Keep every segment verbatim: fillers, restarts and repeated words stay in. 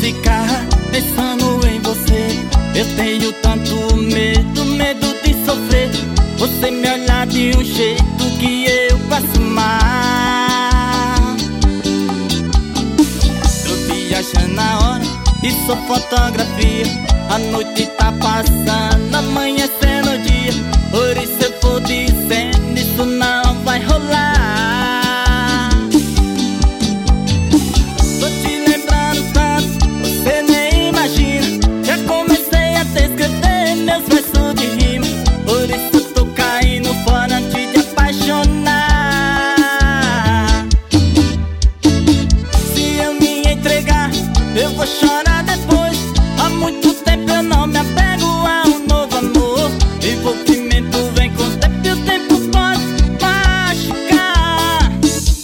ficar pensando em você. Eu tenho tanto medo, medo de sofrer. Você me olhar de um jeito que eu passo mal. Tô viajando na hora e sou fotografia. A noite tá passando, amanhecendo o dia. Por isso eu vou dizendo, isso não vai rolar. Tô te lembrando tanto, você nem imagina. Já comecei a descrever meus versos de rima. Por isso eu tô caindo fora antes de apaixonar. Se eu me entregar, eu vou chorar depois. Há muito tempo eu não me apego a um novo amor. Envolvimento vem com o tempo e o tempo pode machucar.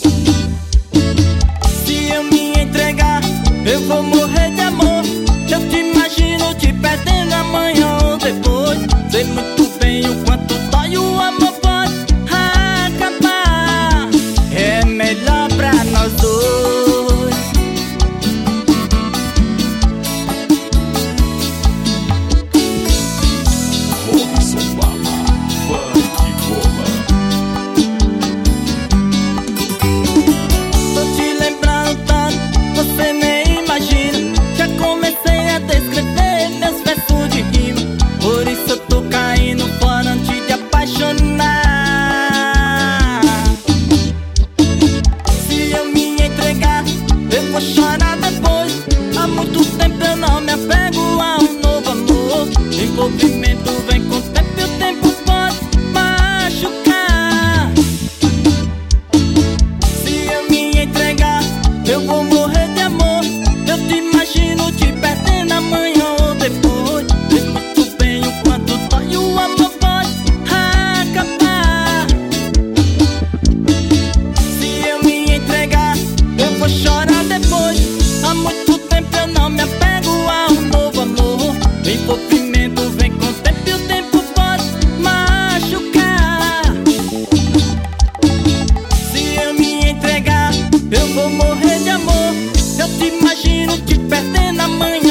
Se eu me entregar, eu vou morrer de amor. Eu te imagino te perdendo amanhã ou depois. Sei muito bem o quanto dói, o amor pode acabar. É melhor pra nós dois. Você nem imagina. Já comecei a descrever meus versos de rima. Por isso eu tô caindo fora antes de apaixonar. Se eu me entregar, eu vou chorar depois. Há muito tempo eu não me apego a um novo amor. Envolvimento vem com o tempo e o tempo pode machucar. Se eu me entregar, eu vou morrer de amor. Eu te imagino te perdendo amanhã ou depois. Sei muito bem o quanto dói, o amor pode acabar. Se eu me entregar, eu vou chorar depois. Há muito tempo eu não me apego a um novo amor. O envolvimento vem com o tempo e o tempo pode machucar. Se eu me entregar, eu vou morrer de amor. Eu te imagino te perdendo amanhã